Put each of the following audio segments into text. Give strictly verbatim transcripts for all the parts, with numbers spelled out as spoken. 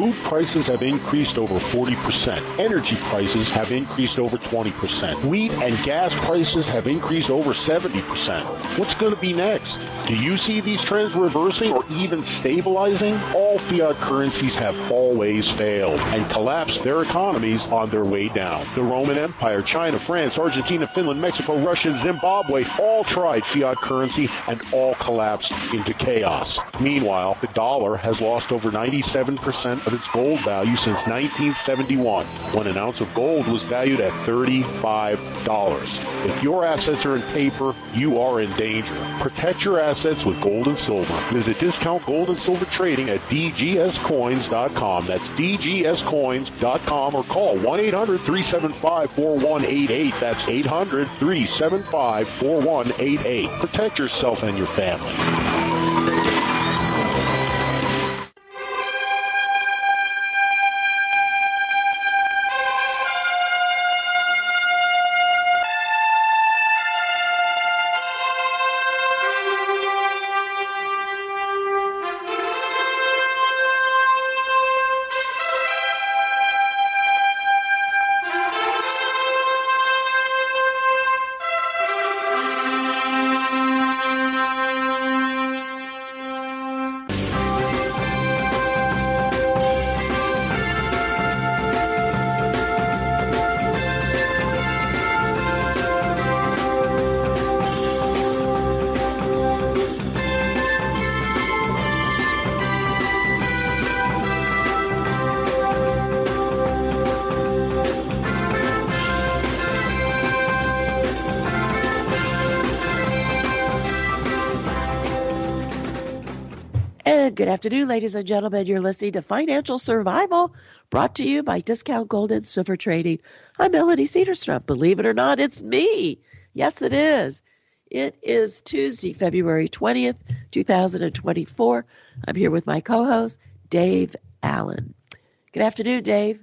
Food prices have increased over forty percent. Energy prices have increased over twenty percent. Wheat and gas prices have increased over seventy percent. What's going to be next? Do you see these trends reversing or even stabilizing? All fiat currencies have always failed and collapsed their economies on their way down. The Roman Empire, China, France, Argentina, Finland, Mexico, Russia, Zimbabwe all tried fiat currency and all collapsed into chaos. Meanwhile, the dollar has lost over ninety-seven percent of its gold value since nineteen seventy-one, when an ounce of gold was valued at thirty-five dollars. If your assets are in paper, you are in danger. Protect your assets with gold and silver. Visit Discount Gold and Silver Trading at d g s coins dot com. That's d g s coins dot com, or call one eight hundred three seven five four one eight eight. That's eight hundred three seven five four one eight eight. Protect yourself and your family. Good afternoon, ladies and gentlemen. You're listening to Financial Survival, brought to you by Discount Gold and Silver Trading. I'm Melody Cedarstrom. Believe it or not, it's me. Yes, it is. It is Tuesday, February twentieth, two thousand twenty-four. I'm here with my co-host, Dave Allen. Good afternoon, Dave.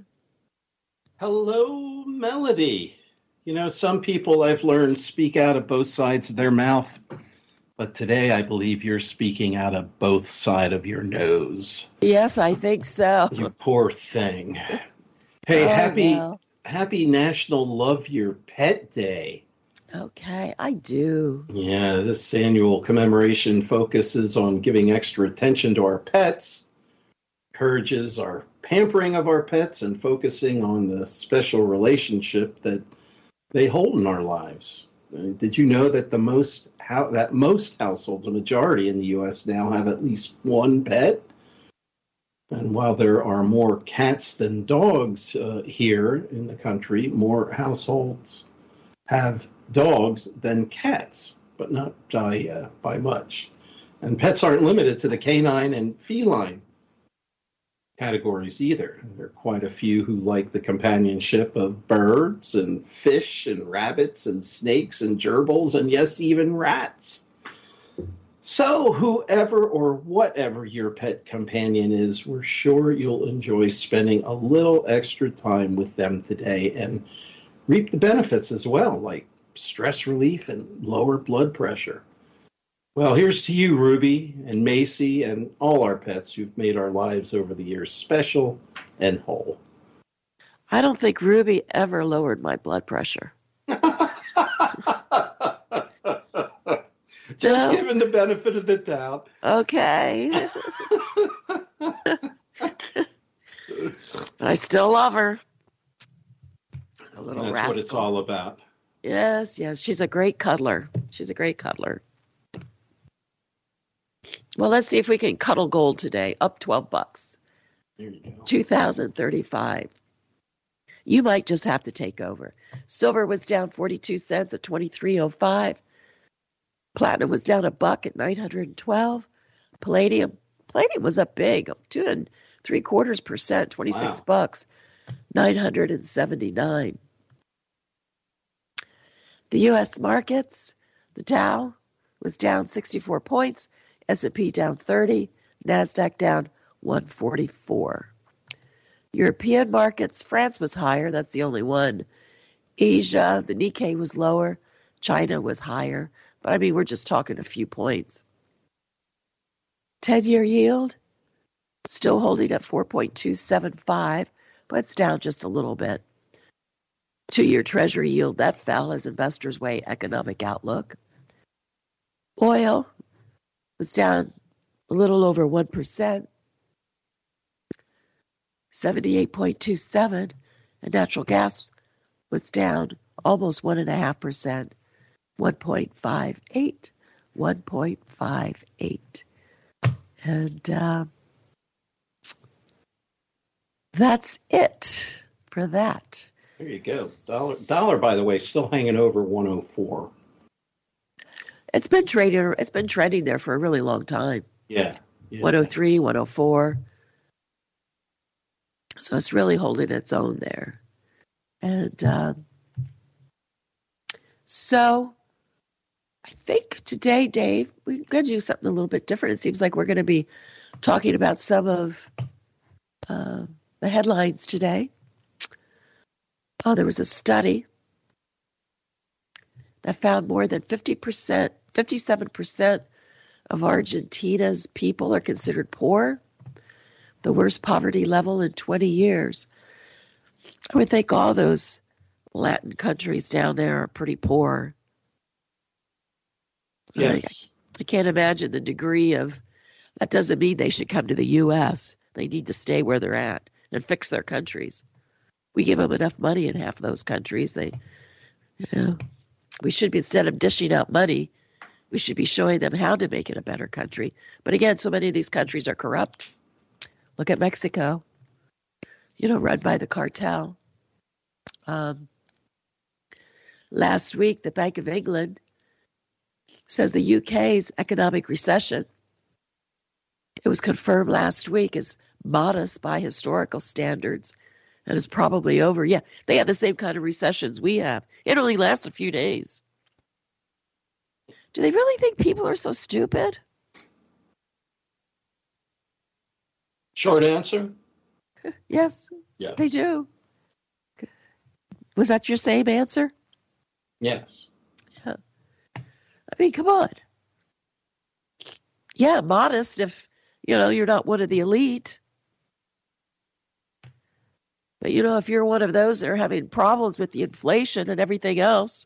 Hello, Melody. You know, some people I've learned speak out of both sides of their mouth. But today, I believe you're speaking out of both sides of your nose. Yes, I think so. You poor thing. Hey, oh, happy no. happy National Love Your Pet Day. Okay, I do. Yeah, this annual commemoration focuses on giving extra attention to our pets, encourages our pampering of our pets, and focusing on the special relationship that they hold in our lives. Did you know that the most how, that most households, a majority in the U S now, have at least one pet? And while there are more cats than dogs uh, here in the country, more households have dogs than cats, but not by uh, by much. And pets aren't limited to the canine and feline categories either. There are quite a few who like the companionship of birds and fish and rabbits and snakes and gerbils and, yes, even rats. So whoever or whatever your pet companion is, we're sure you'll enjoy spending a little extra time with them today and reap the benefits as well, like stress relief and lower blood pressure. Well, here's to you, Ruby and Macy, and all our pets who've made our lives over the years special and whole. I don't think Ruby ever lowered my blood pressure. Just No. giving the benefit of the doubt. Okay. But I still love her. A little That's rascal. what it's all about. Yes, yes. She's a great cuddler. She's a great cuddler. Well, let's see if we can cuddle gold today. Up twelve bucks. There you go. two thousand thirty-five. You might just have to take over. Silver was down forty-two cents at twenty-three oh five. Platinum was down a buck at nine hundred twelve. Palladium, palladium was up big, up two and three quarters percent, twenty-six Wow. bucks, nine hundred seventy-nine. The U S markets, the Dow was down sixty-four points, S and P down thirty, NASDAQ down one forty-four. European markets, France was higher, that's the only one. Asia, the Nikkei was lower, China was higher, but I mean, we're just talking a few points. ten-year yield, still holding at four point two seven five, but it's down just a little bit. Two-year Treasury yield, that fell as investors weigh economic outlook. Oil was down a little over one percent, seventy-eight point two seven, and natural gas was down almost one point five percent, one point five eight, one point five eight. And uh, that's it for that. There you go. Dollar, dollar, by the way, still hanging over one oh four. It's been trading. It's been trending there for a really long time. Yeah. yeah. one oh three, one oh four. So it's really holding its own there. And um, so I think today, Dave, we're going to do something a little bit different. It seems like we're going to be talking about some of uh, the headlines today. Oh, there was a study that found more than fifty percent, fifty-seven percent of Argentina's people are considered poor, the worst poverty level in twenty years. I would think all those Latin countries down there are pretty poor. Yes. I, I can't imagine the degree of, that doesn't mean they should come to the U S. They need to stay where they're at and fix their countries. We give them enough money in half of those countries. They, you know, we should be, instead of dishing out money, we should be showing them how to make it a better country. But again, so many of these countries are corrupt. Look at Mexico, you know, run by the cartel. Um, last week, the Bank of England says the U K's economic recession, it was confirmed last week, is modest by historical standards and is probably over. Yeah, they have the same kind of recessions we have. It only lasts a few days. Do they really think people are so stupid? Short answer? Yes, Yes. they do. Was that your same answer? Yes. Yeah. I mean, come on. Yeah, modest if, you know, you're not one of the elite. But, you know, if you're one of those that are having problems with the inflation and everything else,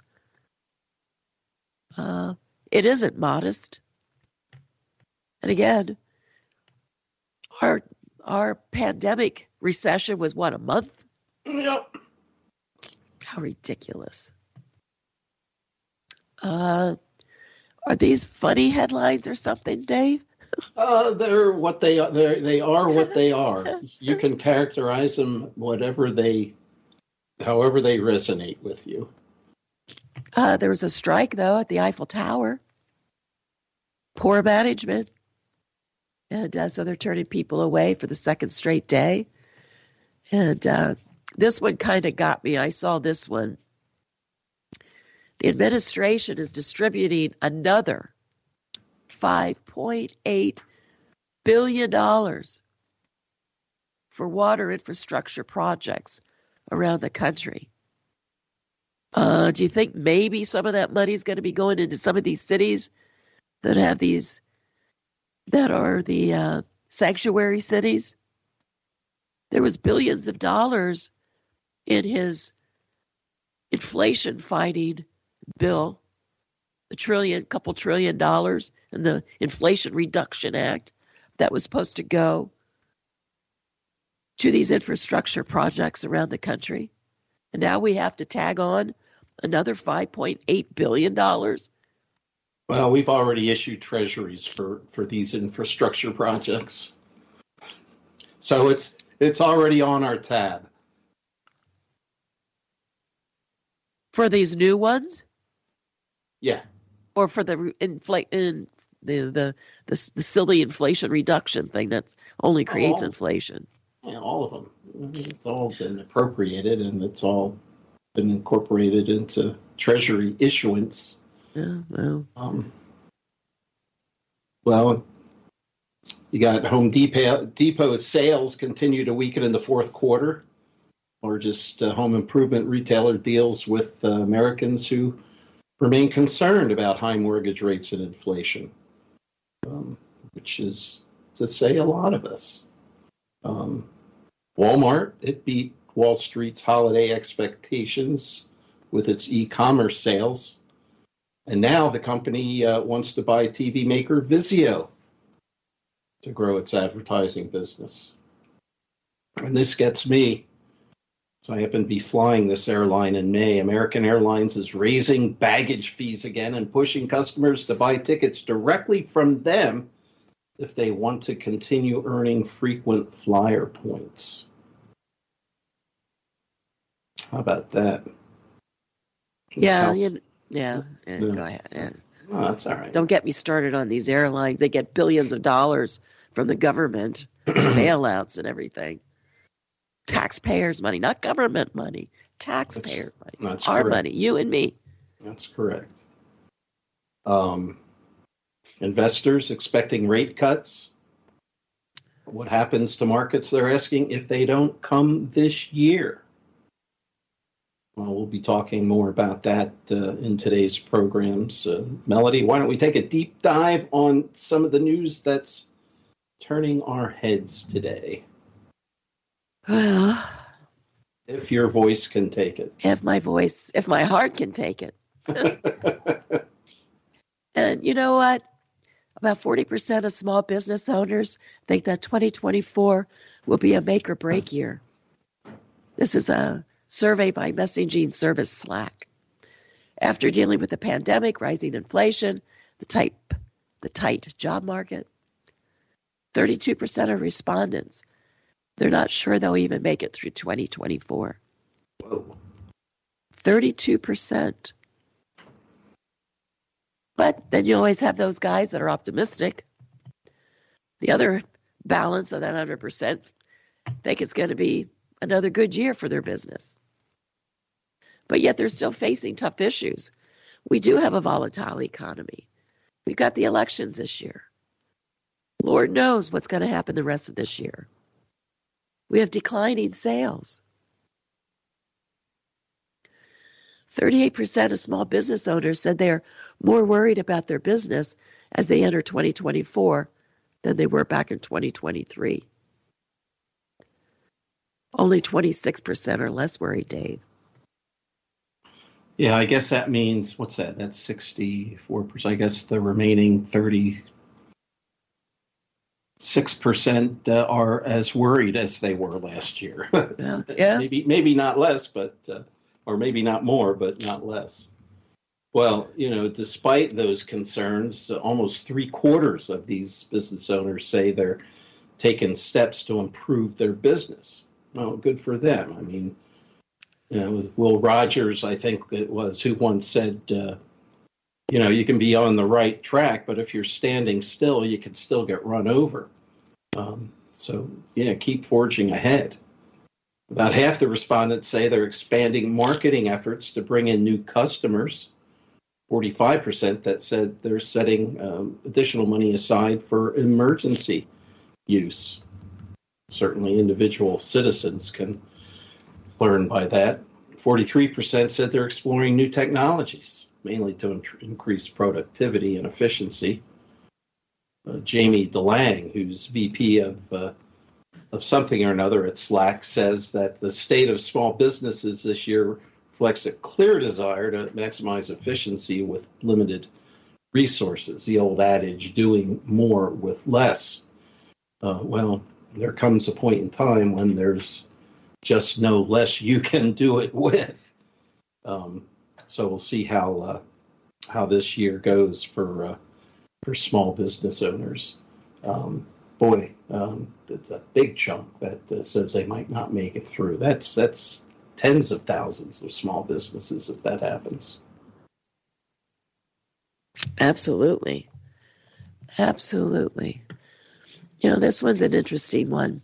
uh, it isn't modest. And again, our our pandemic recession was, what, a month? Yep. How ridiculous. Uh, are these funny headlines or something, Dave? Uh, they're what they are. They're, they are what they are. You can characterize them whatever they, however they resonate with you. Uh, there was a strike, though, at the Eiffel Tower. Poor management. And uh, so they're turning people away for the second straight day. And uh, this one kind of got me. I saw this one. The administration is distributing another five point eight billion dollars for water infrastructure projects around the country. Uh, do you think maybe some of that money is going to be going into some of these cities that have these, that are the uh, sanctuary cities? There was billions of dollars in his inflation fighting bill, a trillion, couple trillion dollars in the Inflation Reduction Act that was supposed to go to these infrastructure projects around the country. And now we have to tag on another five point eight billion dollars. Well, we've already issued treasuries for, for these infrastructure projects. So it's it's already on our tab. For these new ones? Yeah. Or for the inflate in the, the the the silly inflation reduction thing that only creates all, inflation. Yeah, all of them. It's all been appropriated and it's all been incorporated into treasury issuance. Yeah, well. Um, well, you got Home Depot. Depot's sales continue to weaken in the fourth quarter. Largest uh, home improvement retailer deals with uh, Americans who remain concerned about high mortgage rates and inflation, um, which is to say a lot of us. Um, Walmart, it beat Wall Street's holiday expectations with its e-commerce sales. And now the company uh, wants to buy T V maker Vizio to grow its advertising business. And this gets me. So I happen to be flying this airline in May. American Airlines is raising baggage fees again and pushing customers to buy tickets directly from them if they want to continue earning frequent flyer points. How about that? Yeah, House- you, yeah, yeah, Yeah. go ahead. Yeah. Oh, that's all right. Don't get me started on these airlines. They get billions of dollars from the government, bailouts and everything. Taxpayers' money, not government money. Taxpayer That's- money. that's Our correct. money, you and me. That's correct. Um, investors expecting rate cuts. What happens to markets, they're asking, if they don't come this year? Well, we'll be talking more about that uh, in today's programs. Uh, Melody, why don't we take a deep dive on some of the news that's turning our heads today? Well, If your voice can take it. if my voice, if my heart can take it. And you know what? About forty percent of small business owners think that twenty twenty-four will be a make or break year. This is a survey by messaging service Slack. After dealing with the pandemic, rising inflation, the tight, the tight job market, thirty-two percent of respondents, they're not sure they'll even make it through twenty twenty-four. Whoa. thirty-two percent. But then you always have those guys that are optimistic. The other balance of that one hundred percent think it's going to be another good year for their business. But yet they're still facing tough issues. We do have a volatile economy. We've got the elections this year. Lord knows what's going to happen the rest of this year. We have declining sales. thirty-eight percent of small business owners said they're more worried about their business as they enter twenty twenty-four than they were back in twenty twenty-three. Only twenty-six percent are less worried, Dave. Yeah, I guess that means, what's that? That's sixty-four percent. I guess the remaining thirty-six percent uh, are as worried as they were last year. Yeah. Yeah. maybe maybe not less, but uh, or maybe not more, but not less. Well, you know, despite those concerns, uh, almost three quarters of these business owners say they're taking steps to improve their business. Well, good for them. I mean, you know, Will Rogers, I think it was, who once said, uh, you know, you can be on the right track, but if you're standing still, you can still get run over. Um, so, yeah, keep forging ahead. About half the respondents say they're expanding marketing efforts to bring in new customers. forty-five percent that said they're setting um, additional money aside for emergency use. Certainly individual citizens can learn by that. forty-three percent said they're exploring new technologies, mainly to in- increase productivity and efficiency. Uh, Jamie DeLang, who's V P of uh, of something or another at Slack, says that the state of small businesses this year reflects a clear desire to maximize efficiency with limited resources. The old adage, doing more with less. Uh, well, there comes a point in time when there's just no less you can do it with. Um, so we'll see how uh, how this year goes for uh, for small business owners. Um, boy, um, it's a big chunk that uh, says they might not make it through. That's that's tens of thousands of small businesses if that happens. Absolutely. Absolutely. You know, this one's an interesting one.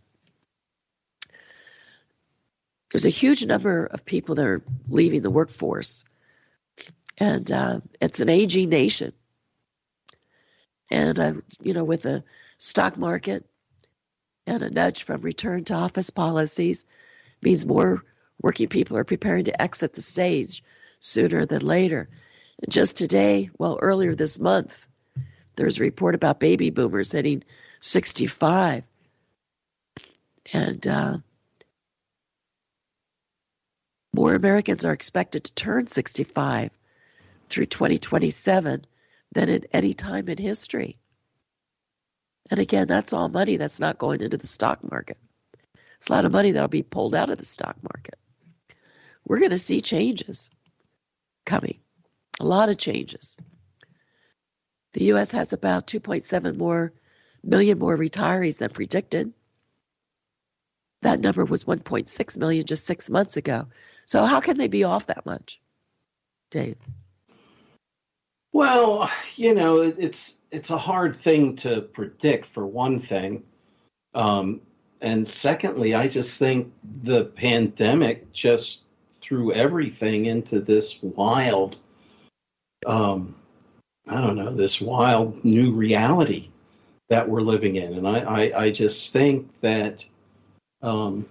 There's a huge number of people that are leaving the workforce, and uh, it's an aging nation. And, uh, you know, with the stock market and a nudge from return to office policies means more working people are preparing to exit the stage sooner than later. And just today, well, earlier this month, there's a report about baby boomers hitting sixty-five. And uh, more Americans are expected to turn sixty-five through twenty twenty-seven than at any time in history. And again, that's all money that's not going into the stock market. It's a lot of money that'll be pulled out of the stock market. We're going to see changes coming, a lot of changes. The U S has about two point seven more million more retirees than predicted. That number was one point six million just six months ago. So how can they be off that much, Dave? Well, you know, it, it's it's a hard thing to predict, for one thing. Um, and secondly, I just think the pandemic just threw everything into this wild, um, I don't know, this wild new reality that we're living in. And I, I, I just think that, um,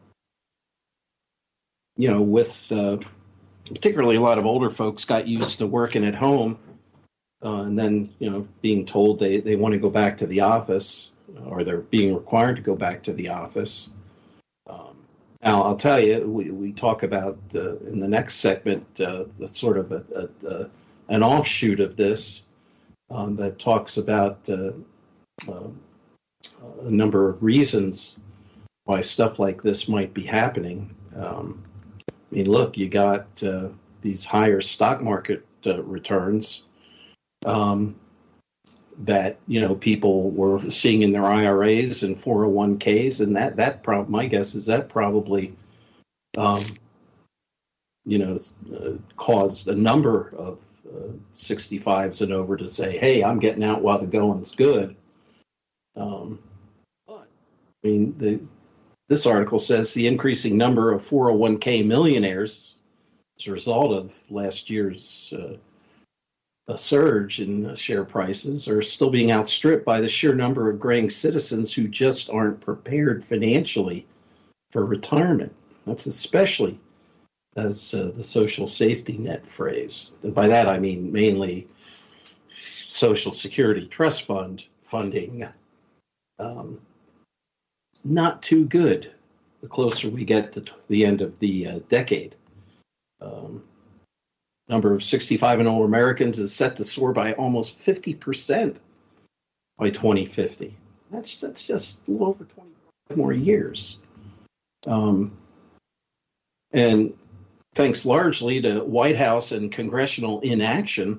you know, with uh, particularly a lot of older folks got used to working at home. Uh, and then, you know, being told they, they want to go back to the office, or they're being required to go back to the office. Um, now, I'll tell you, we, we talk about uh, in the next segment uh, the sort of a, a, a, an offshoot of this um, that talks about uh, uh, a number of reasons why stuff like this might be happening. Um, I mean, look, you got uh, these higher stock market uh, returns. Um, that, you know, people were seeing in their I R As and four oh one k's, and that, that prob- my guess is that probably, um, you know, uh, caused a number of uh, sixty-fives and over to say, hey, I'm getting out while the going's good. Um, but, I mean, the, this article says the increasing number of four oh one k millionaires as a result of last year's uh, a surge in share prices are still being outstripped by the sheer number of graying citizens who just aren't prepared financially for retirement. That's especially as uh, the social safety net phrase. And by that, I mean mainly Social Security trust fund funding. Um, not too good the closer we get to the end of the uh, decade. Um, Number of sixty-five and older Americans is set to soar by almost fifty percent by twenty fifty. That's that's just a little over twenty more years. Um, and thanks largely to White House and congressional inaction,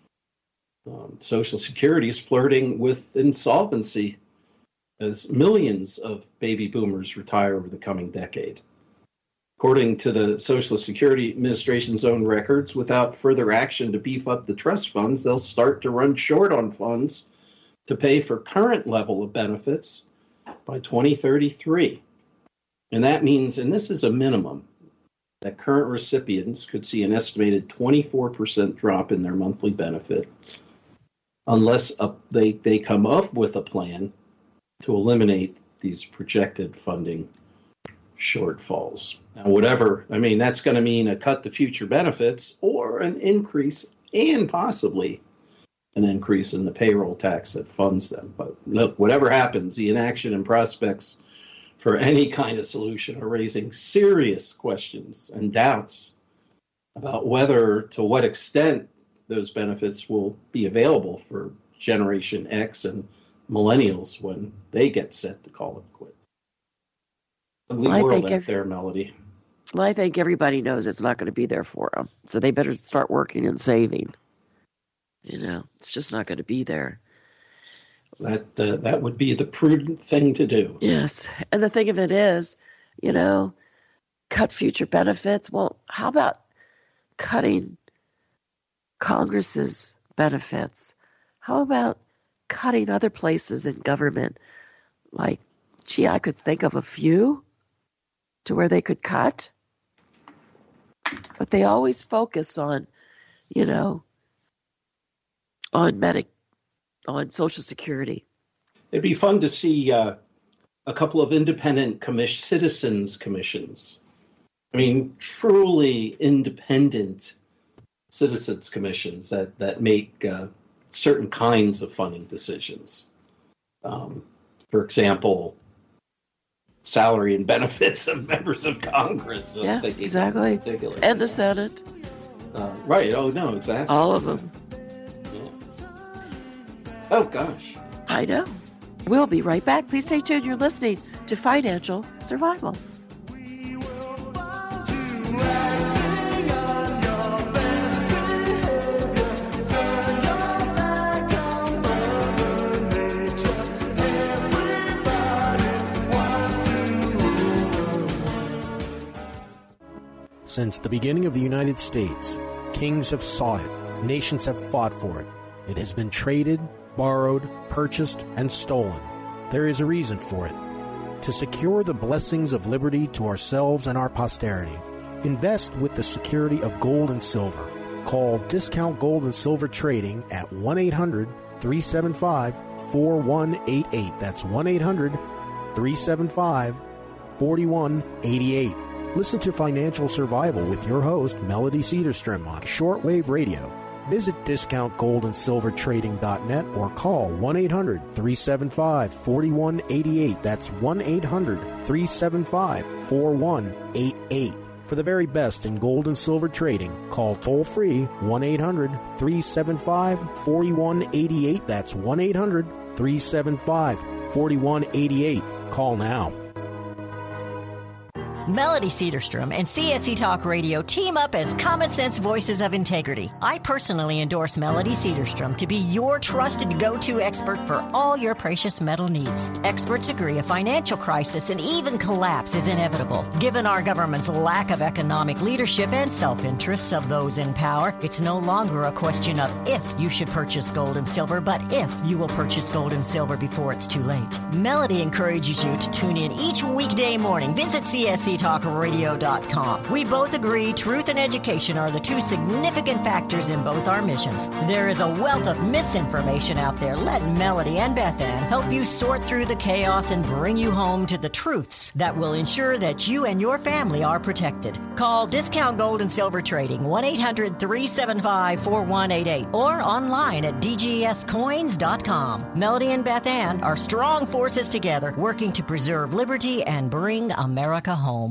um, Social Security is flirting with insolvency as millions of baby boomers retire over the coming decade. According to the Social Security Administration's own records, without further action to beef up the trust funds, they'll start to run short on funds to pay for current level of benefits by twenty thirty-three. And that means, and this is a minimum, that current recipients could see an estimated twenty-four percent drop in their monthly benefit unless a, they, they come up with a plan to eliminate these projected funding shortfalls. Now, whatever, I mean, that's going to mean a cut to future benefits or an increase and possibly an increase in the payroll tax that funds them. But look, whatever happens, the inaction and prospects for any kind of solution are raising serious questions and doubts about whether, to what extent, those benefits will be available for Generation X and millennials when they get set to call it quits. Ugly I world think out if, there, Melody. Well, I think everybody knows it's not going to be there for them, so they better start working and saving. You know, it's just not going to be there. That uh, that would be the prudent thing to do. Yes, and the thing of it is, you know, cut future benefits. Well, how about cutting Congress's benefits? How about cutting other places in government? Like, gee, I could think of a few to where they could cut. But they always focus on, you know, on medic, on Social Security. It'd be fun to see uh, a couple of independent commission, citizens commissions. I mean, truly independent citizens commissions that, that make uh, certain kinds of funding decisions. Um, for example, salary and benefits of members of Congress. Yeah, exactly. And the Senate. Uh, right. Oh, no, exactly. All of them. Yeah. Oh, gosh. I know. We'll be right back. Please stay tuned. You're listening to Financial Survival. Since the beginning of the United States, kings have sought it, nations have fought for it. It has been traded, borrowed, purchased, and stolen. There is a reason for it. To secure the blessings of liberty to ourselves and our posterity, invest with the security of gold and silver. Call Discount Gold and Silver Trading at one eight hundred, three seven five, four one eight eight. That's one eight hundred, three seven five, four one eight eight. Listen to Financial Survival with your host, Melody Cedarstrom, on shortwave radio. Visit discount gold and silver trading dot net or call one eight hundred, three seven five, four one eight eight. That's one eight hundred, three seven five, four one eight eight. For the very best in gold and silver trading, call toll-free one eight hundred, three seven five, four one eight eight. That's one eight hundred, three seven five, four one eight eight. Call now. Melody Cedarstrom and C S E Talk Radio team up as common sense voices of integrity. I personally endorse Melody Cedarstrom to be your trusted go-to expert for all your precious metal needs. Experts agree a financial crisis and even collapse is inevitable. Given our government's lack of economic leadership and self-interests of those in power, it's no longer a question of if you should purchase gold and silver, but if you will purchase gold and silver before it's too late. Melody encourages you to tune in each weekday morning. Visit C S E talk radio dot com. We both agree truth and education are the two significant factors in both our missions. There is a wealth of misinformation out there. Let Melody and Beth Ann help you sort through the chaos and bring you home to the truths that will ensure that you and your family are protected. Call Discount Gold and Silver Trading one eight hundred, three seven five, four one eight eight or online at d g s coins dot com. Melody and Beth Ann are strong forces together working to preserve liberty and bring America home.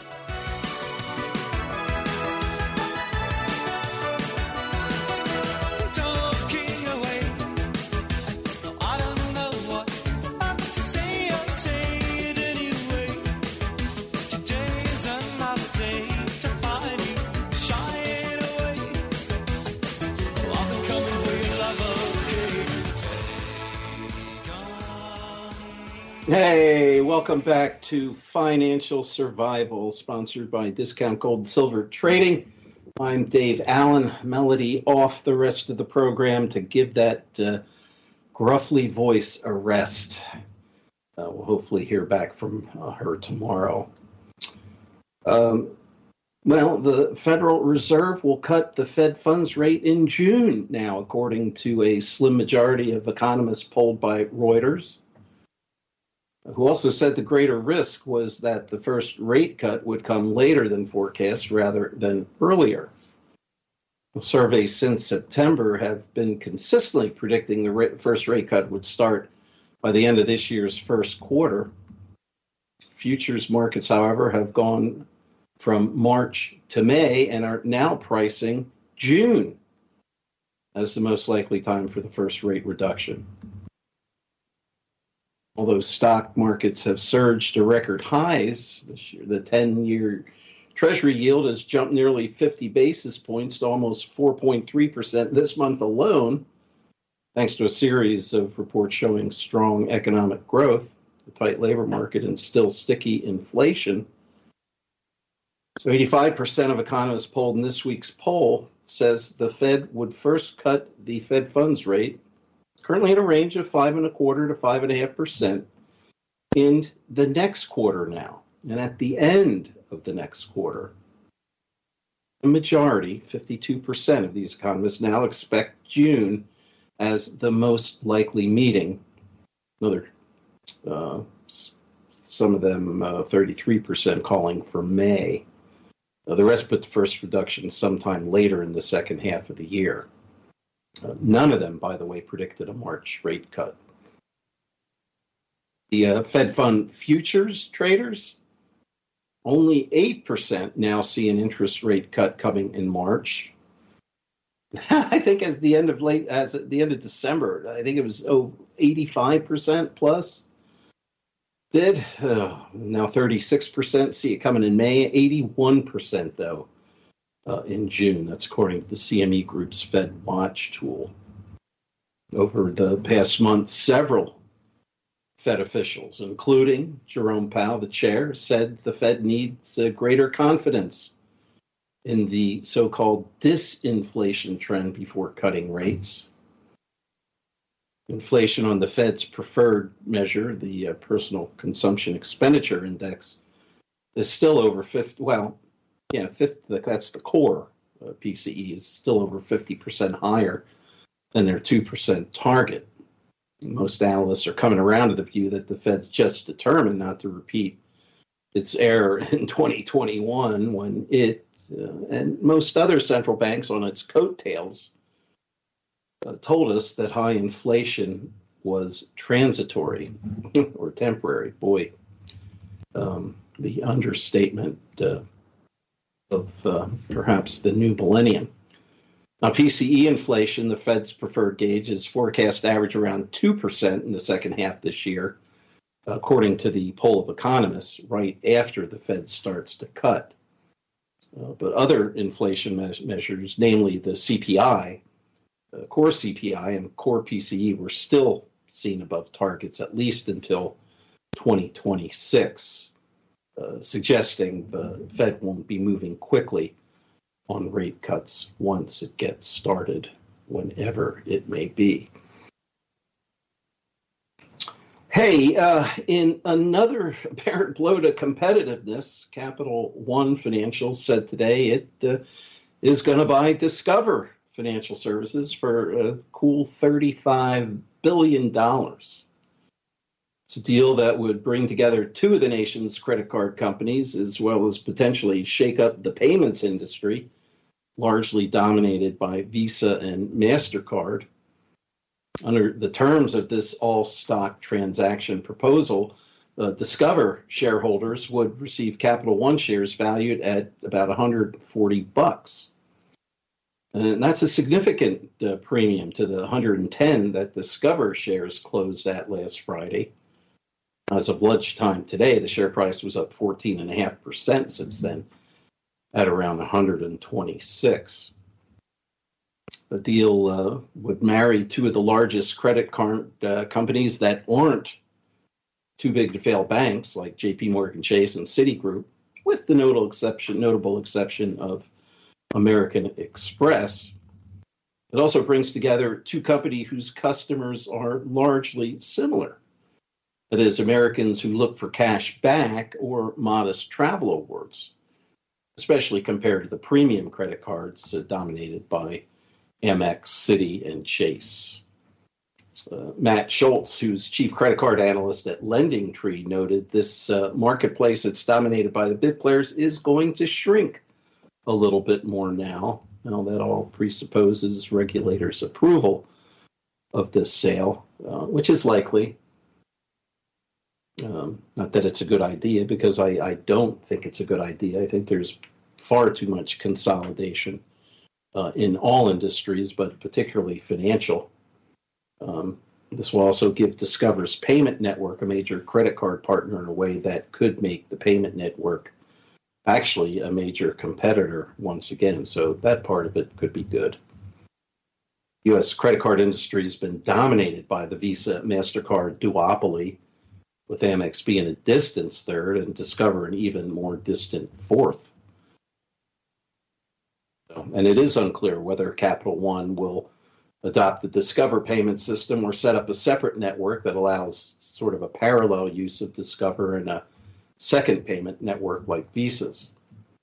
Hey, welcome back to Financial Survival, sponsored by Discount Gold and Silver Trading. I'm Dave Allen. Melody off the rest of the program to give that uh, gruffly voice a rest. Uh, we'll hopefully hear back from uh, her tomorrow. Um, well, the Federal Reserve will cut the Fed funds rate in June now, according to a slim majority of economists polled by Reuters, who also said the greater risk was that the first rate cut would come later than forecast rather than earlier. The surveys since September have been consistently predicting the rate, first rate cut would start by the end of this year's first quarter. Futures markets, however, have gone from March to May and are now pricing June as the most likely time for the first rate reduction. Although stock markets have surged to record highs this year, the ten-year Treasury yield has jumped nearly fifty basis points to almost four point three percent this month alone, thanks to a series of reports showing strong economic growth, the tight labor market, and still sticky inflation. So eighty-five percent of economists polled in this week's poll says the Fed would first cut the Fed funds rate, currently in a range of five and a quarter to five and a half percent, in the next quarter now, and at the end of the next quarter. The majority, fifty-two percent of these economists now expect June as the most likely meeting. Another, uh, some of them, uh, thirty-three percent calling for May. Uh, the rest put the first reduction sometime later in the second half of the year. Uh, none of them, by the way, predicted a March rate cut. The uh, Fed Fund futures traders, only eight percent now see an interest rate cut coming in March. I think as the end of late, as at the end of December, I think it was oh, eighty-five percent plus. Did uh, now thirty-six percent see it coming in May, eighty-one percent though uh, in June. That's according to the C M E Group's Fed Watch tool. Over the past month, several Fed officials, including Jerome Powell, the chair, said the Fed needs uh, greater confidence in the so-called disinflation trend before cutting rates. Inflation on the Fed's preferred measure, the uh, Personal Consumption Expenditure Index, is still over fifty. Well, yeah, fifty, that's the core uh, P C E is still over fifty percent higher than their two percent target. Most analysts are coming around to the view that the Fed just determined not to repeat its error in twenty twenty-one when it uh, and most other central banks on its coattails uh, told us that high inflation was transitory or temporary. Boy, um, the understatement uh, of uh, perhaps the new millennium. Now, P C E inflation, the Fed's preferred gauge, is forecast to average around two percent in the second half this year, according to the poll of economists, right after the Fed starts to cut. Uh, but other inflation me- measures, namely the C P I, uh, core C P I and core P C E, were still seen above targets at least until twenty twenty-six, uh, suggesting the Fed won't be moving quickly on rate cuts once it gets started, whenever it may be. Hey, uh, in another apparent blow to competitiveness, Capital One Financial said today it uh, is going to buy Discover Financial Services for a cool thirty-five billion dollars. It's a deal that would bring together two of the nation's credit card companies, as well as potentially shake up the payments industry, largely dominated by Visa and MasterCard. Under the terms of this all-stock transaction proposal, uh, Discover shareholders would receive Capital One shares valued at about one hundred forty bucks. And that's a significant uh, premium to the one hundred ten that Discover shares closed at last Friday. As of lunchtime today, the share price was up fourteen point five percent since then, at around one hundred twenty-six. The deal uh, would marry two of the largest credit card uh, companies that aren't too big to fail banks like J P Morgan Chase and Citigroup, with the notable exception, notable exception of American Express. It also brings together two companies whose customers are largely similar. That is, Americans who look for cash back or modest travel awards, especially compared to the premium credit cards uh, dominated by Amex, Citi, and Chase. Uh, Matt Schultz, who's chief credit card analyst at LendingTree, noted this uh, marketplace that's dominated by the big players is going to shrink a little bit more now. Now, that all presupposes regulators' approval of this sale, uh, which is likely. Um, not that it's a good idea, because I, I don't think it's a good idea. I think there's far too much consolidation uh, in all industries, but particularly financial. Um, this will also give Discover's payment network a major credit card partner in a way that could make the payment network actually a major competitor once again. So that part of it could be good. U S credit card industry has been dominated by the Visa MasterCard duopoly, with Amex being a distant third and Discover an even more distant fourth. And it is unclear whether Capital One will adopt the Discover payment system or set up a separate network that allows sort of a parallel use of Discover and a second payment network like Visa's.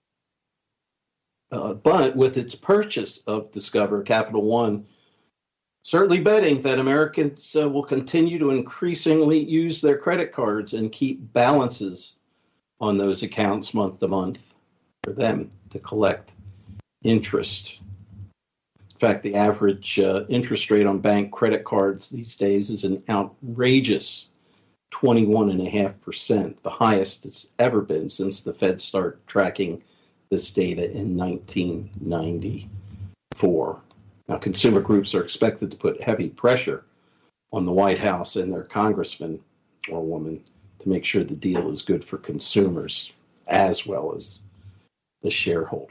Uh, but with its purchase of Discover, Capital One certainly betting that Americans uh, will continue to increasingly use their credit cards and keep balances on those accounts month to month for them to collect interest. In fact, the average uh, interest rate on bank credit cards these days is an outrageous twenty-one point five percent, the highest it's ever been since the Fed started tracking this data in nineteen ninety-four. Now, consumer groups are expected to put heavy pressure on the White House and their congressman or woman to make sure the deal is good for consumers as well as the shareholders.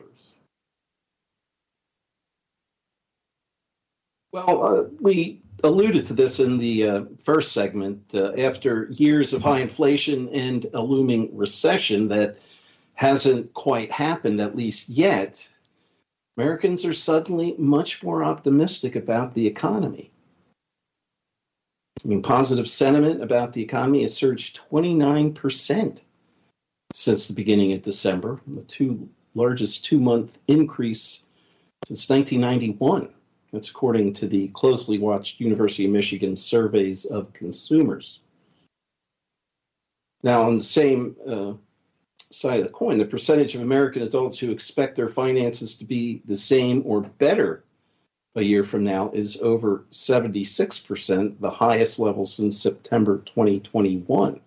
Well, uh, we alluded to this in the uh, first segment. Uh, after years of high inflation and a looming recession that hasn't quite happened, at least yet, Americans are suddenly much more optimistic about the economy. I mean, positive sentiment about the economy has surged twenty-nine percent since the beginning of December, the two largest two-month increase since nineteen ninety-one. That's according to the closely watched University of Michigan surveys of consumers. Now, on the same uh, side of the coin, the percentage of American adults who expect their finances to be the same or better a year from now is over seventy-six percent, the highest level since September twenty twenty-one.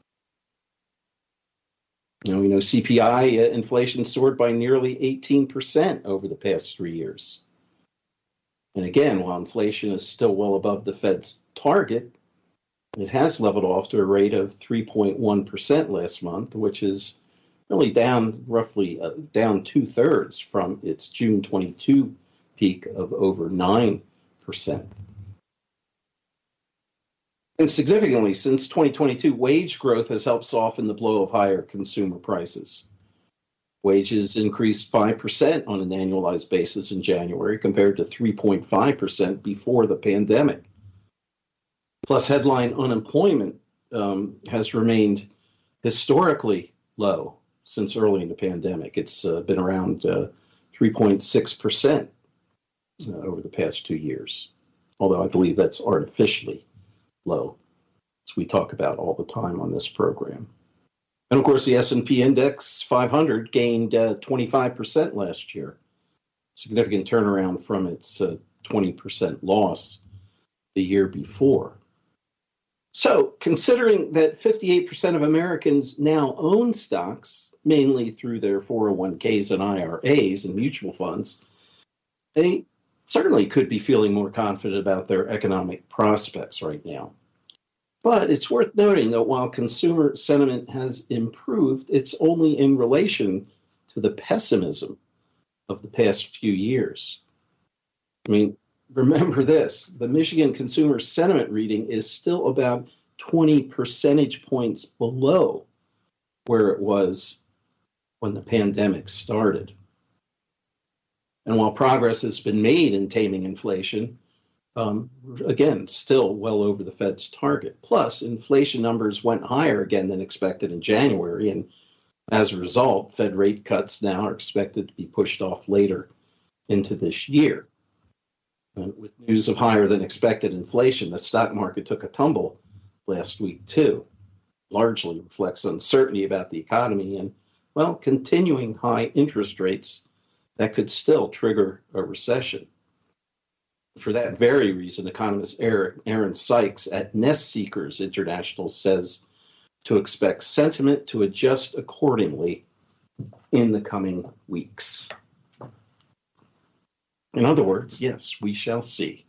Now, we know C P I uh, inflation soared by nearly eighteen percent over the past three years. And again, while inflation is still well above the Fed's target, it has leveled off to a rate of three point one percent last month, which is really down roughly uh, down two-thirds from its June twenty-two peak of over nine percent. And significantly, since twenty twenty-two, wage growth has helped soften the blow of higher consumer prices. Wages increased five percent on an annualized basis in January compared to three point five percent before the pandemic. Plus, headline unemployment um, has remained historically low since early in the pandemic. It's uh, been around uh, three point six percent uh, over the past two years, although I believe that's artificially low, as we talk about all the time on this program. And of course, the S and P Index five hundred gained uh, twenty-five percent last year, significant turnaround from its uh, twenty percent loss the year before. So, considering that fifty-eight percent of Americans now own stocks, mainly through their four oh one k's and I R As and mutual funds, they certainly could be feeling more confident about their economic prospects right now. But it's worth noting that while consumer sentiment has improved, it's only in relation to the pessimism of the past few years. I mean, remember this, the Michigan Consumer Sentiment reading is still about twenty percentage points below where it was when the pandemic started. And while progress has been made in taming inflation, Um, again, still well over the Fed's target. Plus, inflation numbers went higher again than expected in January, and as a result, Fed rate cuts now are expected to be pushed off later into this year. And with news of higher than expected inflation, the stock market took a tumble last week too. Largely reflects uncertainty about the economy and, well, continuing high interest rates that could still trigger a recession. For that very reason, economist Aaron Sykes at Nest Seekers International says to expect sentiment to adjust accordingly in the coming weeks. In other words, yes, we shall see.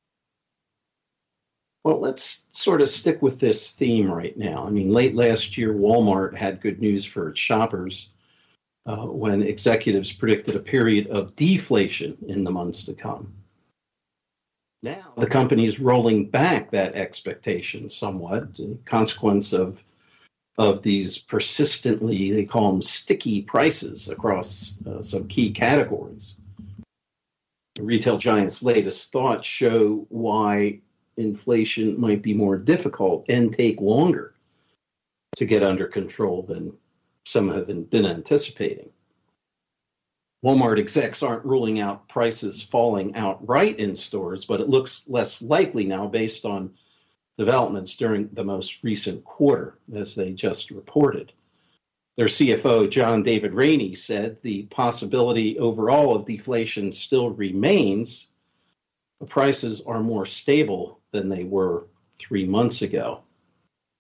Well, let's sort of stick with this theme right now. I mean, late last year, Walmart had good news for its shoppers uh, when executives predicted a period of deflation in the months to come. Now, the company is rolling back that expectation somewhat, a consequence of, of these persistently, they call them sticky prices across uh, some key categories. The retail giant's latest thoughts show why inflation might be more difficult and take longer to get under control than some have been anticipating. Walmart execs aren't ruling out prices falling outright in stores, but it looks less likely now based on developments during the most recent quarter, as they just reported. Their C F O, John David Rainey, said the possibility overall of deflation still remains. The prices are more stable than they were three months ago.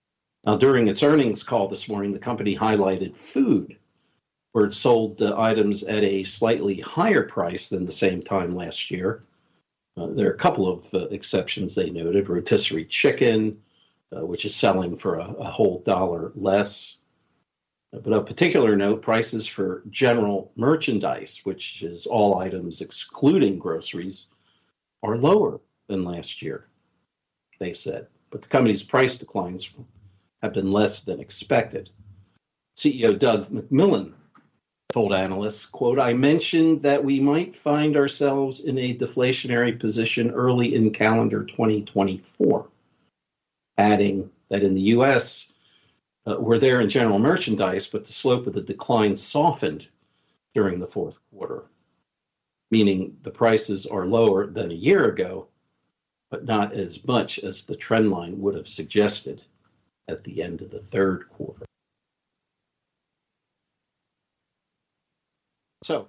Now, during its earnings call this morning, the company highlighted food, where it sold uh, items at a slightly higher price than the same time last year. Uh, there are a couple of uh, exceptions they noted. Rotisserie chicken, uh, which is selling for a, a whole dollar less. Uh, but of particular note, prices for general merchandise, which is all items excluding groceries, are lower than last year, they said. But the company's price declines have been less than expected. C E O Doug McMillon told analysts, quote, "I mentioned that we might find ourselves in a deflationary position early in calendar twenty twenty-four, adding that in the U S, uh, we're there in general merchandise, but the slope of the decline softened during the fourth quarter, meaning the prices are lower than a year ago, but not as much as the trend line would have suggested at the end of the third quarter." So,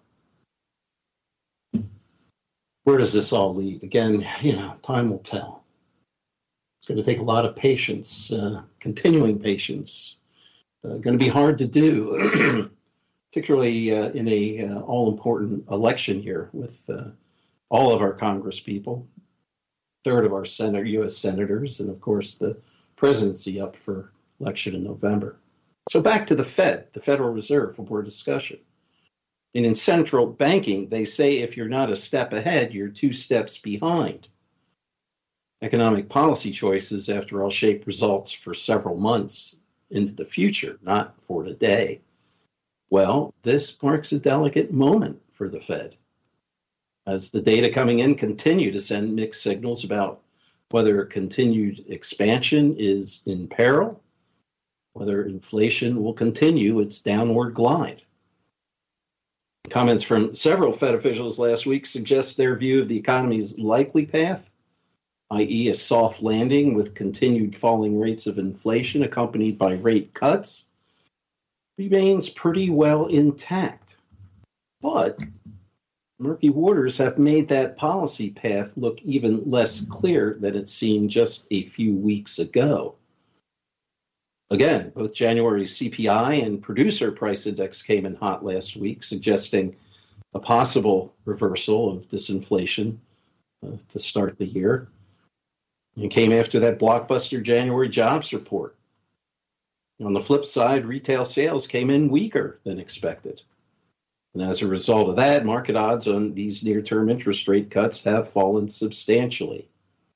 where does this all lead? Again, you know, time will tell. It's going to take a lot of patience, uh, continuing patience. Uh, going to be hard to do, particularly uh, in a uh, all-important election year with uh, all of our Congress people, third of our Senate, U S senators, and of course the presidency up for election in November. So back to the Fed, the Federal Reserve, for more discussion. And in central banking, they say if you're not a step ahead, you're two steps behind. Economic policy choices, after all, shape results for several months into the future, not for today. Well, this marks a delicate moment for the Fed, as the data coming in continue to send mixed signals about whether continued expansion is in peril, whether inflation will continue its downward glide. Comments from several Fed officials last week suggest their view of the economy's likely path, that is a soft landing with continued falling rates of inflation accompanied by rate cuts, remains pretty well intact. But murky waters have made that policy path look even less clear than it seemed just a few weeks ago. Again, both January's C P I and producer price index came in hot last week, suggesting a possible reversal of disinflation uh, to start the year. It came after that blockbuster January jobs report. On the flip side, retail sales came in weaker than expected. And as a result of that, market odds on these near-term interest rate cuts have fallen substantially.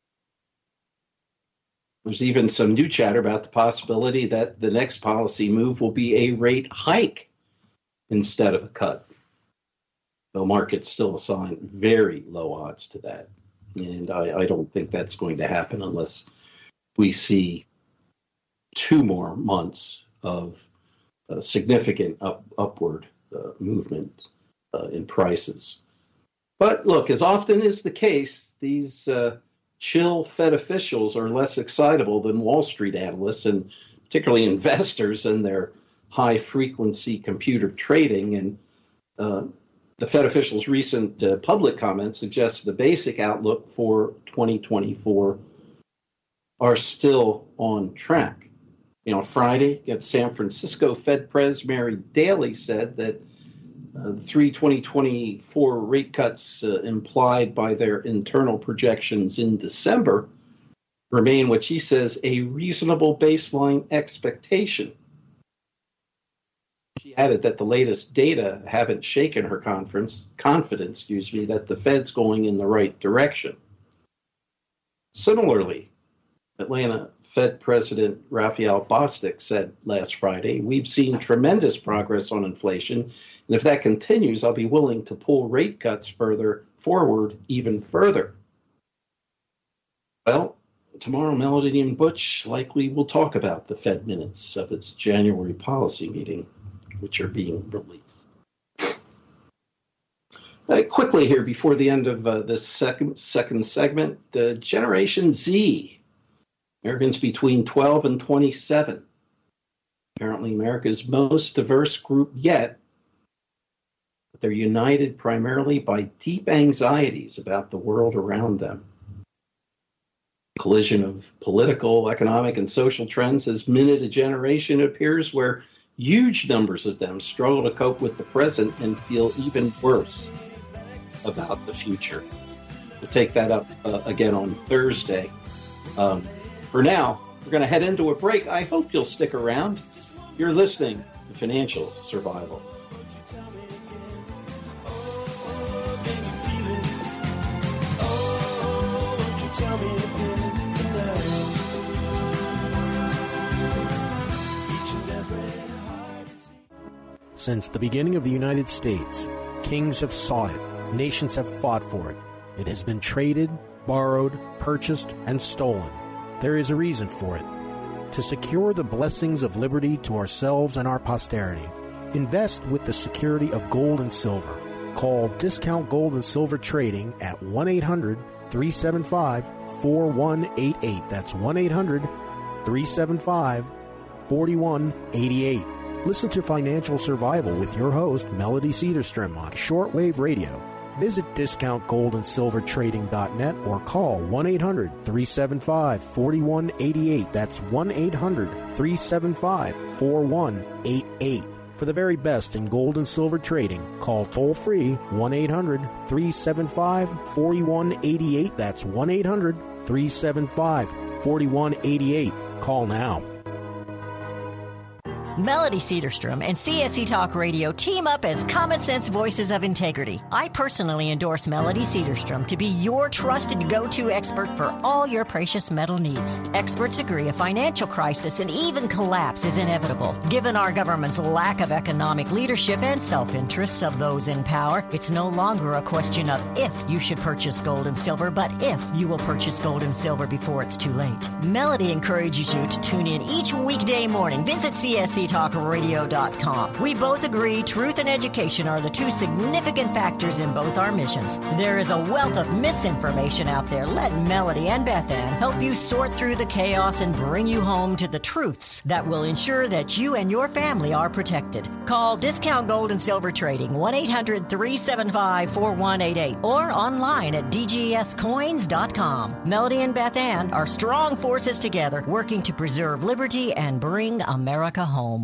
There's even some new chatter about the possibility that the next policy move will be a rate hike instead of a cut, though markets still assign very low odds to that. And I, I don't think that's going to happen unless we see two more months of uh, significant up, upward uh, movement uh, in prices. But look, as often is the case, these uh, chill Fed officials are less excitable than Wall Street analysts, and particularly investors and their high-frequency computer trading. And uh, the Fed officials' recent uh, public comments suggest the basic outlook for twenty twenty-four are still on track. You know, Friday at San Francisco, Fed Pres Mary Daly said that uh, the three twenty twenty-four rate cuts uh, implied by their internal projections in December remain what she says a reasonable baseline expectation. She added that the latest data haven't shaken her conference, confidence, excuse me, that the Fed's going in the right direction. Similarly, Atlanta Fed President Raphael Bostic said last Friday, "We've seen tremendous progress on inflation, and if that continues, I'll be willing to pull rate cuts further forward even further." Well, tomorrow, Melody and Butch likely will talk about the Fed minutes of its January policy meeting, which are being released. Uh, quickly here, before the end of uh, this second, second segment, uh, Generation Z, Americans between twelve and twenty-seven. Apparently America's most diverse group yet, but they're united primarily by deep anxieties about the world around them. collision of political, economic, and social trends has minted a generation, it appears, where huge numbers of them struggle to cope with the present and feel even worse about the future. We'll take that up uh, again on Thursday. Um, for now, we're going to head into a break. I hope you'll stick around. You're listening to Financial Survival. Since the beginning of the United States, kings have sought it, nations have fought for it. It has been traded, borrowed, purchased, and stolen. There is a reason for it. To secure the blessings of liberty to ourselves and our posterity, invest with the security of gold and silver. Call Discount Gold and Silver Trading at one eight hundred, three seven five, four one eight eight. That's one eight hundred, three seven five, four one eight eight. Listen to Financial Survival with your host, Melody Cedarstrom, on shortwave radio. Visit discount gold and silver trading dot net or call one eight hundred, three seven five, four one eight eight. That's one eight hundred, three seven five, four one eight eight. For the very best in gold and silver trading, call toll-free one eight hundred, three seven five, four one eight eight. That's one eight hundred, three seven five, four one eight eight. Call now. Melody Cedarstrom and C S C Talk Radio team up as common sense voices of integrity. I personally endorse Melody Cedarstrom to be your trusted go-to expert for all your precious metal needs. Experts agree a financial crisis and even collapse is inevitable. Given our government's lack of economic leadership and self-interests of those in power, it's no longer a question of if you should purchase gold and silver, but if you will purchase gold and silver before it's too late. Melody encourages you to tune in each weekday morning. Visit C S C talk radio dot com. We both agree truth and education are the two significant factors in both our missions. There is a wealth of misinformation out there. Let Melody and Beth Ann help you sort through the chaos and bring you home to the truths that will ensure that you and your family are protected. Call Discount Gold and Silver Trading one eight hundred, three seven five, four one eight eight or online at d g s coins dot com. Melody and Beth Ann are strong forces together working to preserve liberty and bring America home.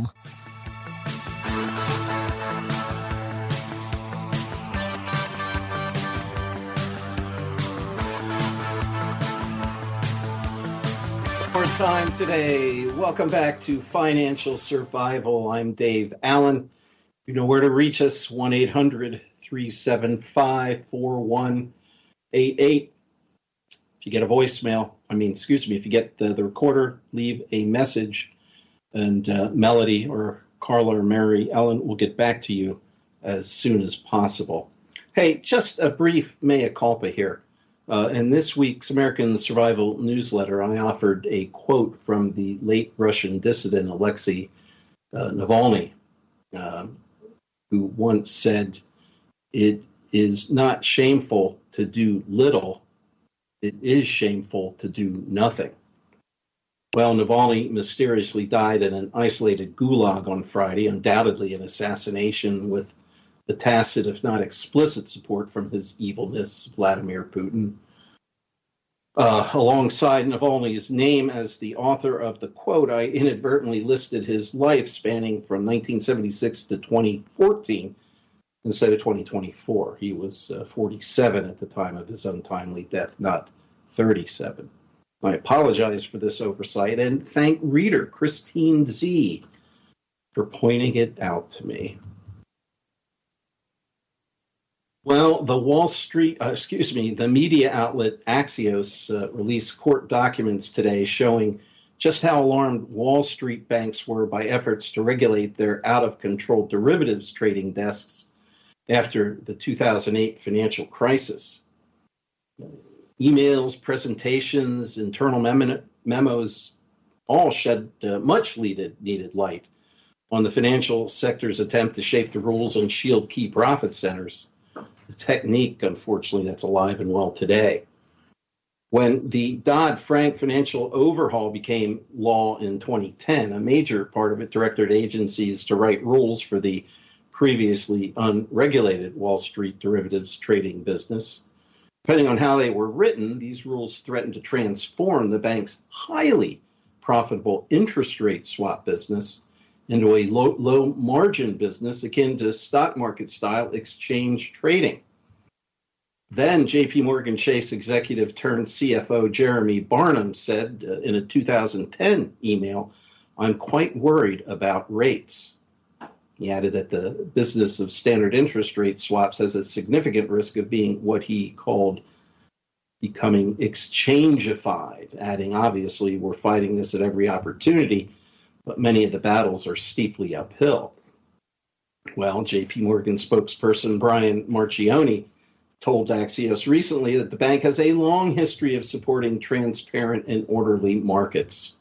More time today. Welcome back to Financial Survival. I'm Dave Allen. You know where to reach us, one eight hundred, three seven five, four one eight eight. If you get a voicemail, I mean, excuse me, if you get the, the recorder, leave a message, and uh, Melody or Carla or Mary Ellen will get back to you as soon as possible. Hey, just a brief mea culpa here. Uh, in this week's American Survival newsletter, I offered a quote from the late Russian dissident Alexei uh, Navalny, uh, who once said, "It is not shameful to do little. It is shameful to do nothing." Well, Navalny mysteriously died in an isolated gulag on Friday, undoubtedly an assassination with the tacit, if not explicit, support from his evilness, Vladimir Putin. Uh, alongside Navalny's name as the author of the quote, I inadvertently listed his life spanning from nineteen seventy-six to twenty fourteen instead of twenty twenty-four. He was uh, forty-seven at the time of his untimely death, not thirty-seven. I apologize for this oversight and thank reader Christine Z for pointing it out to me. Well, the Wall Street, uh, excuse me, the media outlet Axios uh, released court documents today showing just how alarmed Wall Street banks were by efforts to regulate their out-of-control derivatives trading desks after the two thousand eight financial crisis. Emails, presentations, internal mem- memos all shed uh, much needed, needed light on the financial sector's attempt to shape the rules and shield key profit centers. A technique, unfortunately, that's alive and well today. When the Dodd-Frank financial overhaul became law in twenty ten, a major part of it directed agencies to write rules for the previously unregulated Wall Street derivatives trading business. Depending on how they were written, these rules threaten to transform the bank's highly profitable interest rate swap business into a low, low margin business akin to stock market style exchange trading. Then J P Morgan Chase executive turned C F O Jeremy Barnum said uh, in a two thousand ten email, "I'm quite worried about rates." He added that the business of standard interest rate swaps has a significant risk of being what he called becoming exchangified, adding, obviously, we're fighting this at every opportunity, but many of the battles are steeply uphill. Well, J P Morgan spokesperson Brian Marchioni told Axios recently that the bank has a long history of supporting transparent and orderly markets.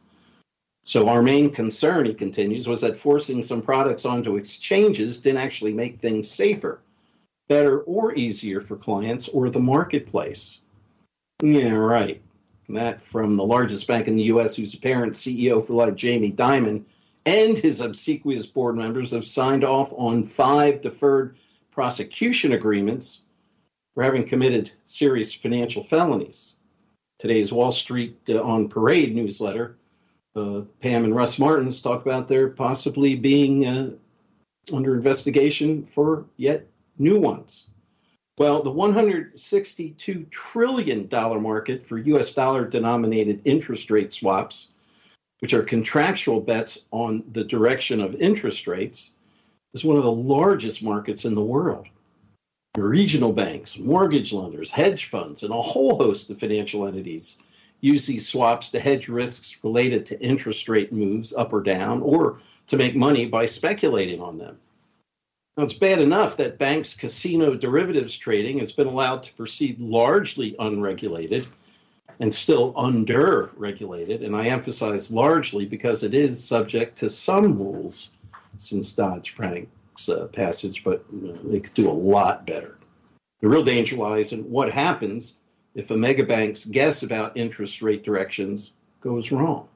So our main concern, he continues, was that forcing some products onto exchanges didn't actually make things safer, better, or easier for clients or the marketplace. Yeah, right. That from the largest bank in the U S, whose apparent C E O for life, Jamie Dimon, and his obsequious board members have signed off on five deferred prosecution agreements for having committed serious financial felonies. Today's Wall Street uh, on Parade newsletter, uh, Pam and Russ Martins talk about their possibly being uh, under investigation for yet new ones. Well, the one hundred sixty-two trillion dollars market for U S dollar-denominated interest rate swaps, which are contractual bets on the direction of interest rates, is one of the largest markets in the world. Regional banks, mortgage lenders, hedge funds, and a whole host of financial entities use these swaps to hedge risks related to interest rate moves up or down, or to make money by speculating on them. Now, it's bad enough that banks' casino derivatives trading has been allowed to proceed largely unregulated and still under-regulated, and I emphasize largely because it is subject to some rules since Dodd-Frank's uh, passage, but you know, they could do a lot better. The real danger lies in what happens if a mega bank's guess about interest rate directions goes wrong.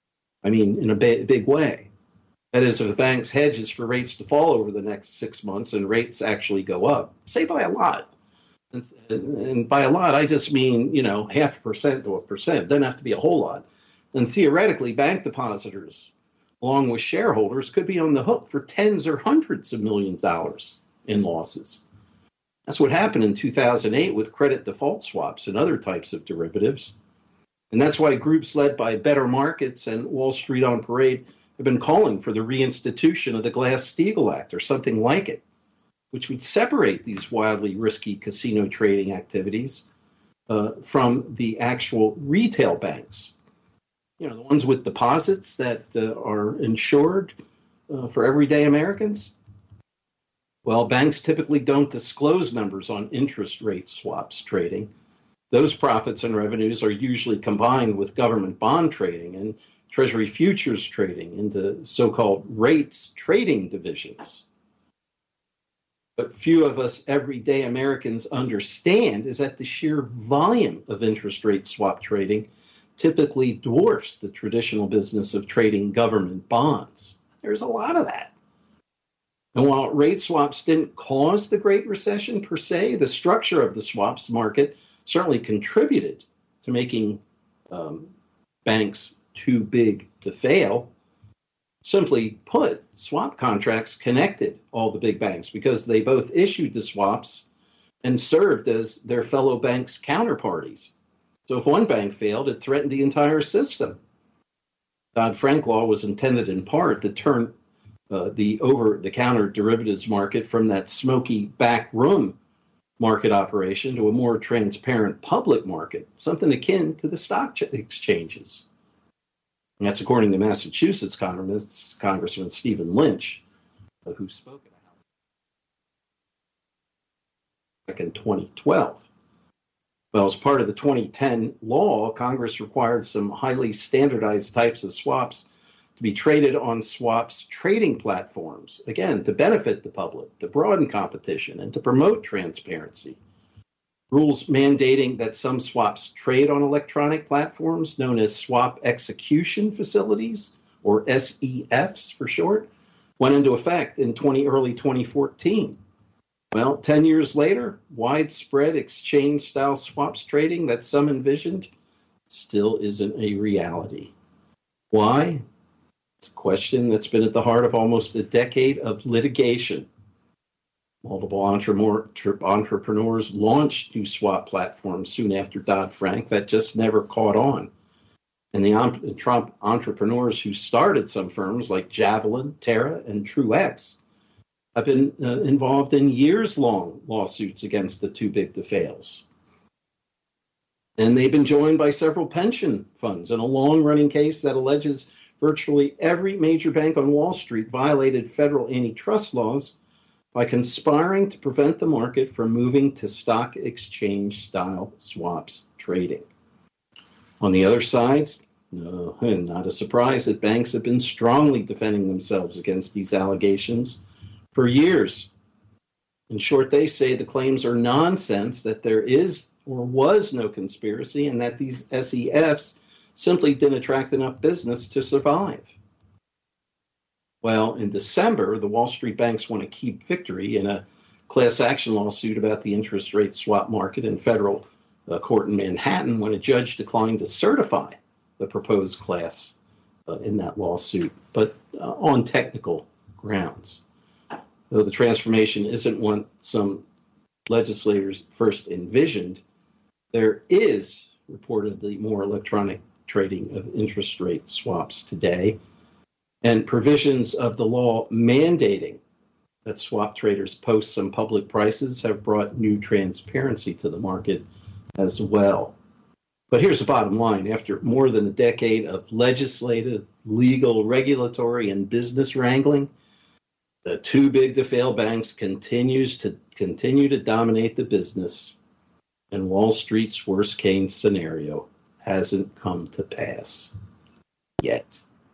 I mean, in a ba- big way. That is, if the bank's hedges for rates to fall over the next six months and rates actually go up, say by a lot. And, and by a lot, I just mean, you know, half a percent to a percent. It doesn't have to be a whole lot. Then theoretically, bank depositors, along with shareholders, could be on the hook for tens or hundreds of millions of dollars in losses. That's what happened in two thousand eight with credit default swaps and other types of derivatives. And that's why groups led by Better Markets and Wall Street on Parade have been calling for the reinstitution of the Glass-Steagall Act or something like it, which would separate these wildly risky casino trading activities uh, from the actual retail banks. You know, the ones with deposits that uh, are insured uh, for everyday Americans. Well, banks typically don't disclose numbers on interest rate swaps trading. Those profits and revenues are usually combined with government bond trading and Treasury futures trading into so-called rates trading divisions. What few of us everyday Americans understand is that the sheer volume of interest rate swap trading typically dwarfs the traditional business of trading government bonds. There's a lot of that. And while rate swaps didn't cause the Great Recession per se, the structure of the swaps market certainly contributed to making um, banks too big to fail. Simply put, swap contracts connected all the big banks because they both issued the swaps and served as their fellow banks' counterparties. So if one bank failed, it threatened the entire system. Dodd-Frank law was intended in part to turn uh, the over-the-counter derivatives market from that smoky backroom market operation to a more transparent public market, something akin to the stock exchanges. And that's according to Massachusetts Congressman Stephen Lynch, who spoke at the House back in twenty twelve. Well, as part of the twenty ten law, Congress required some highly standardized types of swaps to be traded on swaps trading platforms, again, to benefit the public, to broaden competition, and to promote transparency. Rules mandating that some swaps trade on electronic platforms known as swap execution facilities, or S E Fs for short, went into effect in twenty, early twenty fourteen. Well, ten years later, widespread exchange-style swaps trading that some envisioned still isn't a reality. Why? It's a question that's been at the heart of almost a decade of litigation. Multiple entrepreneurs launched new swap platforms soon after Dodd-Frank that just never caught on. And the Trump entrepreneurs who started some firms like Javelin, Terra, and TrueX have been uh, involved in years-long lawsuits against the too big to fails. And they've been joined by several pension funds in a long-running case that alleges virtually every major bank on Wall Street violated federal antitrust laws by conspiring to prevent the market from moving to stock exchange-style swaps trading. On the other side, no, not a surprise that banks have been strongly defending themselves against these allegations for years. In short, they say the claims are nonsense, that there is or was no conspiracy, and that these S E Fs simply didn't attract enough business to survive. Well, in December, the Wall Street banks won a key victory in a class action lawsuit about the interest rate swap market in federal uh, court in Manhattan when a judge declined to certify the proposed class uh, in that lawsuit, but uh, on technical grounds. Though the transformation isn't what some legislators first envisioned, there is reportedly more electronic trading of interest rate swaps today, and provisions of the law mandating that swap traders post some public prices have brought new transparency to the market as well. But here's the bottom line. After more than a decade of legislative, legal, regulatory, and business wrangling, the too big to fail banks continues to continue to dominate the business, and Wall Street's worst case scenario hasn't come to pass yet.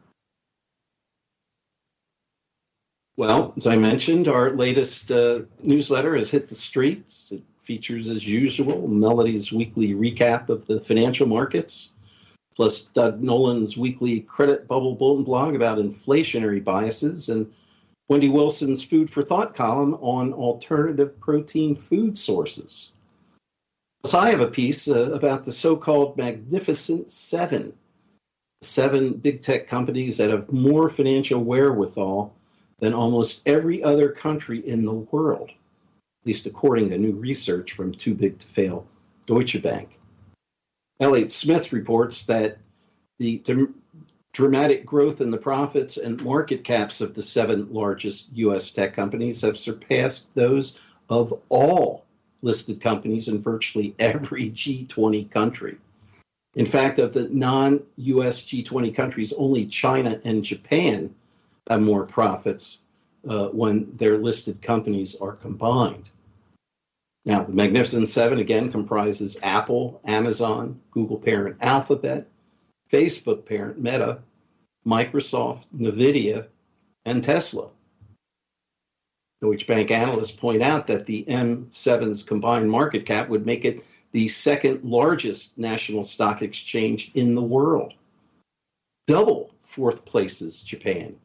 Well, as I mentioned, our latest uh, newsletter has hit the streets. It features, as usual, Melody's weekly recap of the financial markets, plus Doug Nolan's weekly credit bubble bulletin blog about inflationary biases, and Wendy Wilson's Food for Thought column on alternative protein food sources. So I have a piece uh, about the so-called Magnificent Seven, seven big tech companies that have more financial wherewithal than almost every other country in the world, at least according to new research from Too Big to Fail Deutsche Bank. Elliott Smith reports that the d- dramatic growth in the profits and market caps of the seven largest U S tech companies have surpassed those of all listed companies in virtually every G twenty country. In fact, of the non-U S G twenty countries, only China and Japan have more profits uh, when their listed companies are combined. Now, the Magnificent Seven, again, comprises Apple, Amazon, Google parent Alphabet, Facebook parent Meta, Microsoft, NVIDIA, and Tesla. Deutsche Bank analysts point out that the M seven's combined market cap would make it the second largest national stock exchange in the world. Double fourth place's Japan.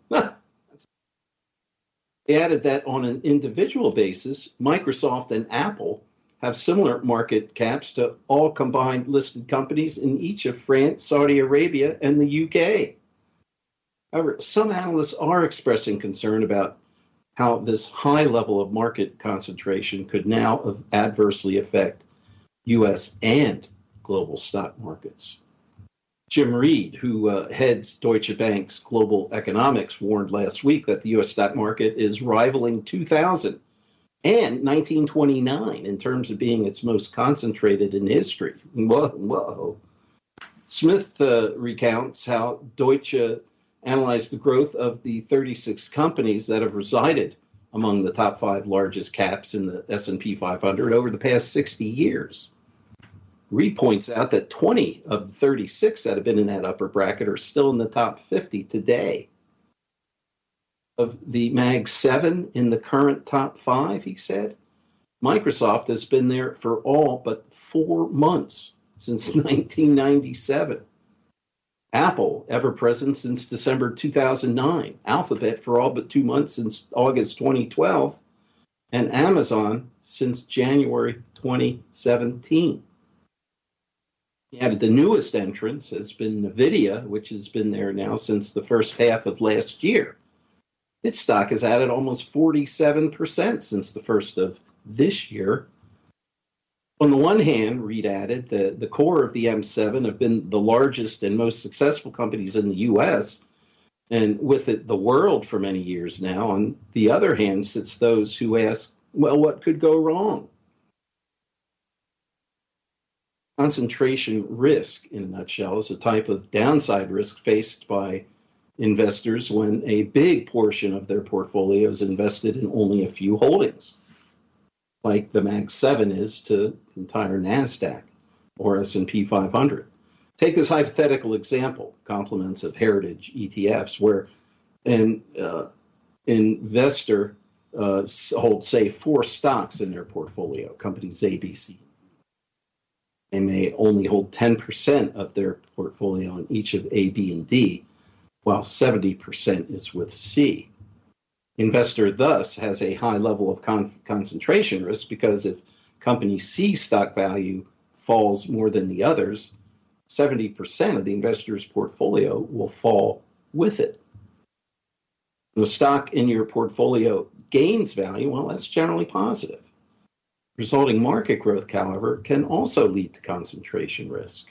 They added that on an individual basis, Microsoft and Apple have similar market caps to all combined listed companies in each of France, Saudi Arabia, and the U K. However, some analysts are expressing concern about how this high level of market concentration could now adversely affect U S and global stock markets. Jim Reed, who uh, heads Deutsche Bank's Global Economics, warned last week that the U S stock market is rivaling two thousand and nineteen twenty-nine in terms of being its most concentrated in history. Whoa, whoa. Smith uh, recounts how Deutsche analyzed the growth of the thirty-six companies that have resided among the top five largest caps in the S and P five hundred over the past sixty years. Reed points out that twenty of the thirty-six that have been in that upper bracket are still in the top fifty today. Of the Mag seven in the current top five, he said, Microsoft has been there for all but four months since nineteen ninety-seven. Apple, ever present since December two thousand nine. Alphabet for all but two months since August twenty twelve. and Amazon since January twenty seventeen. Yeah, the newest entrance has been NVIDIA, which has been there now since the first half of last year. Its stock has added almost forty-seven percent since the first of this year. On the one hand, Reed added, the, the core of the M seven have been the largest and most successful companies in the U S, and with it, the world for many years now. On the other hand, sits those who ask, well, what could go wrong? Concentration risk, in a nutshell, is a type of downside risk faced by investors when a big portion of their portfolio is invested in only a few holdings, like the Mag seven is to the entire NASDAQ or S and P five hundred. Take this hypothetical example, complements of heritage E T Fs, where an uh, investor uh, holds, say, four stocks in their portfolio, companies A, B, C. They may only hold ten percent of their portfolio in each of A, B, and D, while seventy percent is with C. Investor thus has a high level of con- concentration risk because if company C stock value falls more than the others, seventy percent of the investor's portfolio will fall with it. The stock in your portfolio gains value, well, that's generally positive. Resulting market growth, however, can also lead to concentration risk.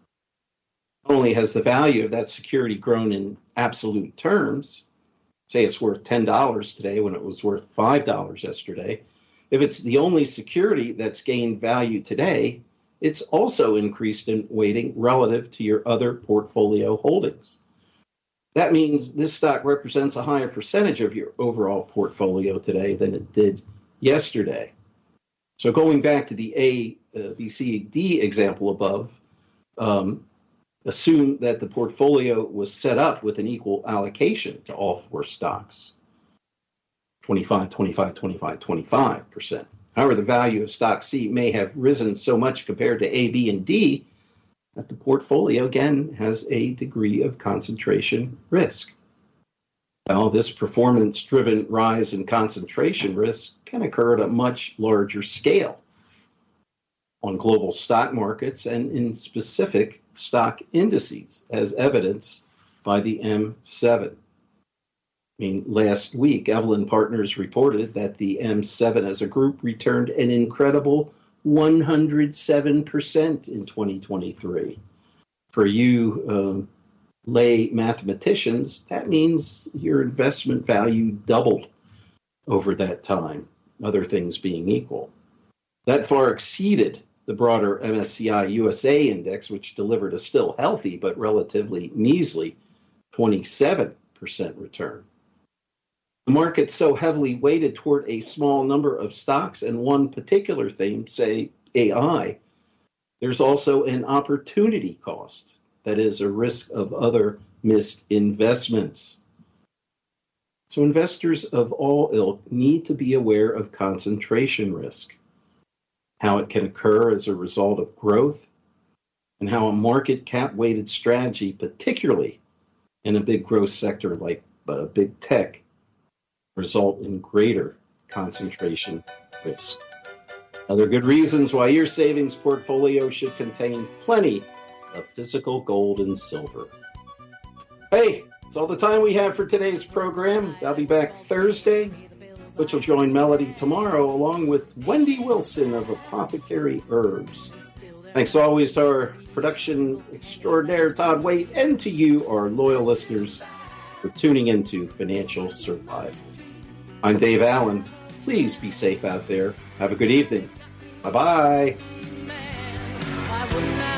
Not only has the value of that security grown in absolute terms, say it's worth ten dollars today when it was worth five dollars yesterday, if it's the only security that's gained value today, it's also increased in weighting relative to your other portfolio holdings. That means this stock represents a higher percentage of your overall portfolio today than it did yesterday. So going back to the A, uh, B, C, D example above, um, assume that the portfolio was set up with an equal allocation to all four stocks, twenty-five, twenty-five, twenty-five, twenty-five percent. However, the value of stock C may have risen so much compared to A, B, and D that the portfolio, again, has a degree of concentration risk. Well, this performance-driven rise in concentration risk can occur at a much larger scale on global stock markets and in specific stock indices, as evidenced by the M seven. I mean, last week, Evelyn Partners reported that the M seven as a group returned an incredible one hundred seven percent in twenty twenty-three. For you um, lay mathematicians, that means your investment value doubled over that time, other things being equal. That far exceeded the broader M S C I U S A index, which delivered a still healthy but relatively measly twenty-seven percent return. The market's so heavily weighted toward a small number of stocks and one particular theme, say A I, there's also an opportunity cost, that is, a risk of other missed investments. So investors of all ilk need to be aware of concentration risk, how it can occur as a result of growth, and how a market cap-weighted strategy, particularly in a big growth sector like uh, big tech, result in greater concentration risk. Other good reasons why your savings portfolio should contain plenty of physical gold and silver. Hey, that's all the time we have for today's program. I'll be back Thursday, which will join Melody tomorrow, along with Wendy Wilson of Apothecary Herbs. Thanks always to our production extraordinaire, Todd Waite, and to you, our loyal listeners, for tuning into Financial Survival. I'm Dave Allen. Please be safe out there. Have a good evening. Bye-bye.